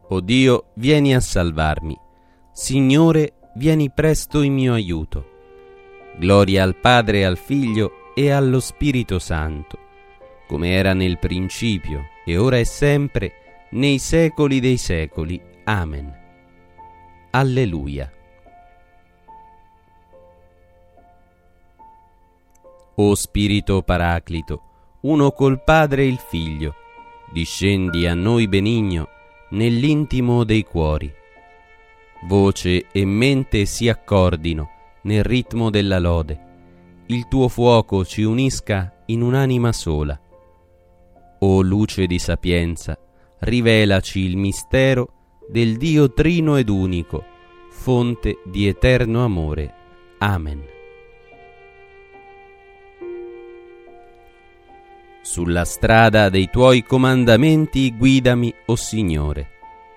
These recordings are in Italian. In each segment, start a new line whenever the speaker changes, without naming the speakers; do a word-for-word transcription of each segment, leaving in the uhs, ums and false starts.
O Dio, vieni a salvarmi. Signore, vieni presto in mio aiuto. Gloria al Padre, al Figlio e allo Spirito Santo, come era nel principio, e ora e sempre, nei secoli dei secoli. Amen. Alleluia. O Spirito Paraclito, uno col Padre e il Figlio, discendi a noi benigno nell'intimo dei cuori. Voce e mente si accordino nel ritmo della lode, il tuo fuoco ci unisca in un'anima sola. O luce di sapienza, rivelaci il mistero del Dio trino ed unico, fonte di eterno amore. Amen. Sulla strada dei tuoi comandamenti guidami, o Signore.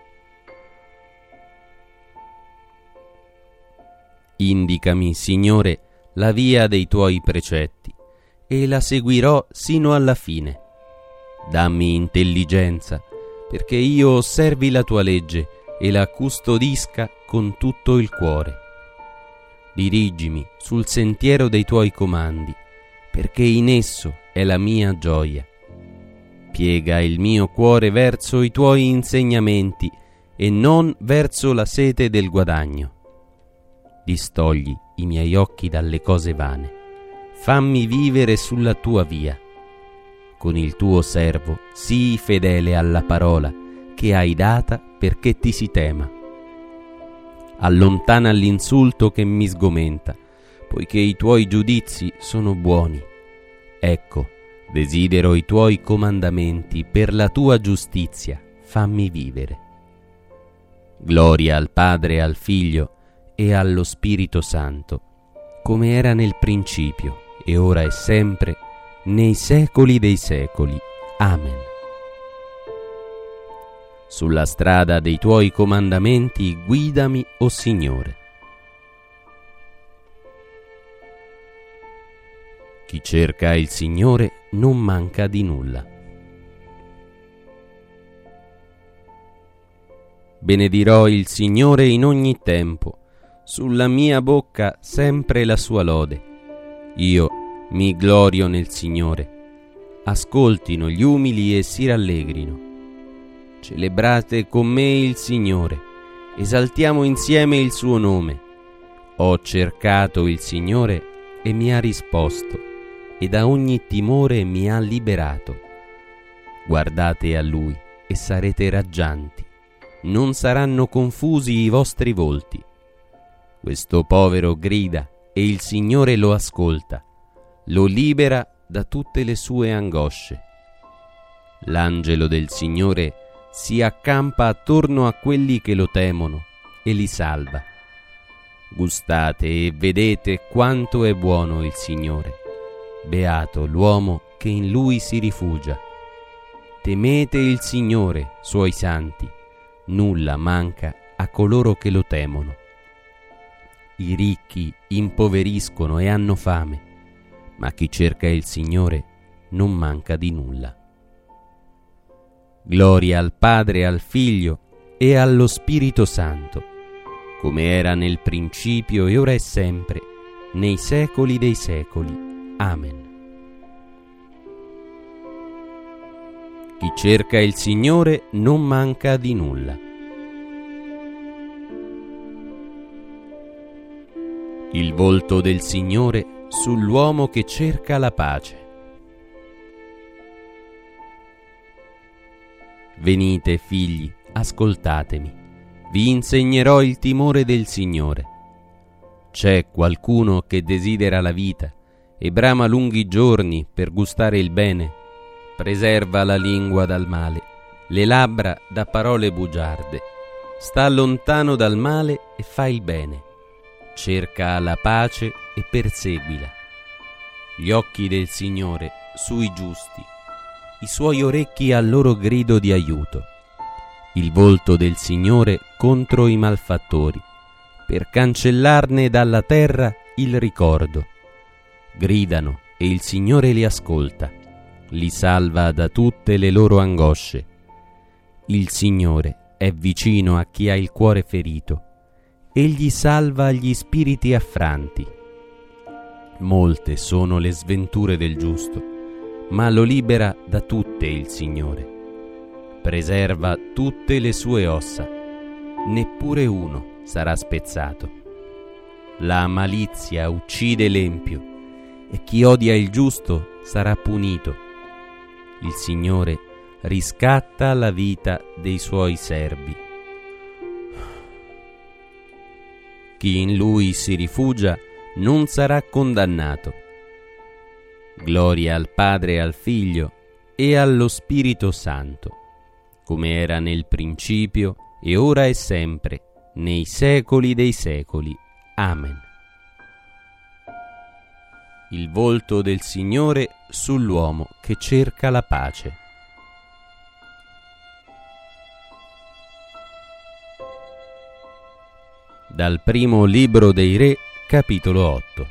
Indicami, Signore, la via dei tuoi precetti, e la seguirò sino alla fine. Dammi intelligenza, perché io osservi la tua legge e la custodisca con tutto il cuore. Dirigimi sul sentiero dei tuoi comandi, perché in esso è la mia gioia. Piega il mio cuore verso i tuoi insegnamenti e non verso la sete del guadagno. Distogli i miei occhi dalle cose vane, fammi vivere sulla tua via. Con il tuo servo sii fedele alla parola che hai data perché ti si tema. Allontana l'insulto che mi sgomenta, poiché i tuoi giudizi sono buoni. Ecco, desidero i tuoi comandamenti, per la tua giustizia fammi vivere. Gloria al Padre e al Figlio e allo Spirito Santo, come era nel principio, e ora e sempre, nei secoli dei secoli. Amen. Sulla strada dei tuoi comandamenti guidami, o Signore. Chi cerca il Signore non manca di nulla. Benedirò il Signore in ogni tempo, sulla mia bocca sempre la sua lode. Io mi glorio nel Signore. Ascoltino gli umili e si rallegrino. Celebrate con me il Signore, esaltiamo insieme il suo nome. Ho cercato il Signore e mi ha risposto, e da ogni timore mi ha liberato. Guardate a Lui e sarete raggianti, non saranno confusi i vostri volti. Questo povero grida e il Signore lo ascolta, lo libera da tutte le sue angosce. L'angelo del Signore si accampa attorno a quelli che lo temono e li salva. Gustate e vedete quanto è buono il Signore. Beato l'uomo che in Lui si rifugia. Temete il Signore, suoi santi, nulla manca a coloro che lo temono. I ricchi impoveriscono e hanno fame, ma chi cerca il Signore non manca di nulla. Gloria al Padre, al Figlio e allo Spirito Santo, come era nel principio e ora e sempre, nei secoli dei secoli. Amen. Chi cerca il Signore non manca di nulla. Il volto del Signore sull'uomo che cerca la pace. Venite, figli, ascoltatemi, vi insegnerò il timore del Signore. C'è qualcuno che desidera la vita e brama lunghi giorni per gustare il bene. Preserva la lingua dal male, le labbra da parole bugiarde. Sta lontano dal male e fa il bene. Cerca la pace e perseguila. Gli occhi del Signore sui giusti, i suoi orecchi al loro grido di aiuto. Il volto del Signore contro i malfattori, per cancellarne dalla terra il ricordo. Gridano e il Signore li ascolta, li salva da tutte le loro angosce. Il Signore è vicino a chi ha il cuore ferito, egli salva gli spiriti affranti. Molte sono le sventure del giusto, ma lo libera da tutte il Signore. Preserva tutte le sue ossa, neppure uno sarà spezzato. La malizia uccide l'empio, e chi odia il giusto sarà punito. Il Signore riscatta la vita dei suoi servi. Chi in Lui si rifugia non sarà condannato. Gloria al Padre e al Figlio e allo Spirito Santo, come era nel principio e ora e sempre, nei secoli dei secoli. Amen. Il volto del Signore sull'uomo che cerca la pace. Dal primo libro dei Re, capitolo otto.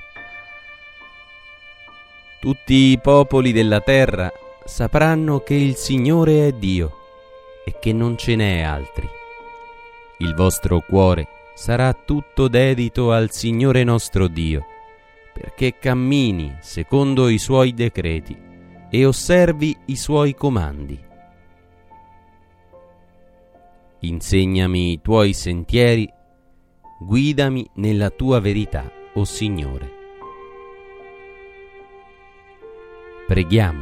Tutti i popoli della terra sapranno che il Signore è Dio e che non ce n'è altri. Il vostro cuore sarà tutto dedito al Signore nostro Dio, perché cammini secondo i Suoi decreti e osservi i Suoi comandi. Insegnami i Tuoi sentieri, guidami nella Tua verità, o Signore. Preghiamo.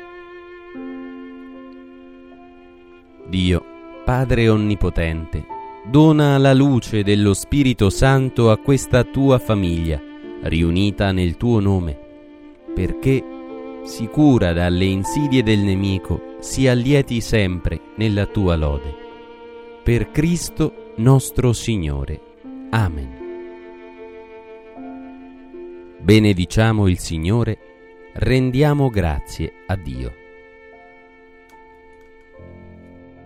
Dio, Padre Onnipotente, dona la luce dello Spirito Santo a questa Tua famiglia, riunita nel Tuo nome, perché, sicura dalle insidie del nemico, sia lieti sempre nella Tua lode. Per Cristo nostro Signore. Amen. Benediciamo il Signore, rendiamo grazie a Dio.